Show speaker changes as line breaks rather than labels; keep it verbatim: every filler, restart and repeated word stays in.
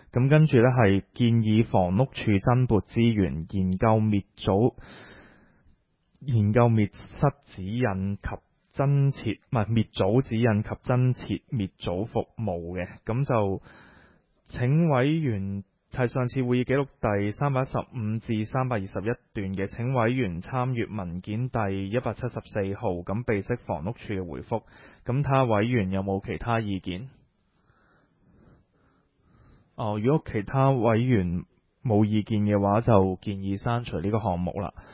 咁跟住呢係建議房屋署增撥資源，研究滅組研究滅失指引及增設唔係滅組指引及增設滅組服務嘅。咁就請委員係上次會議記錄第三百一十五至三百二十一段嘅，請委員參閱文件第一百七十四號，咁備悉房屋署嘅回覆。咁睇下委員有冇其他意見？哦，如果其他委員冇意見嘅話，就建議刪除呢個項目啦。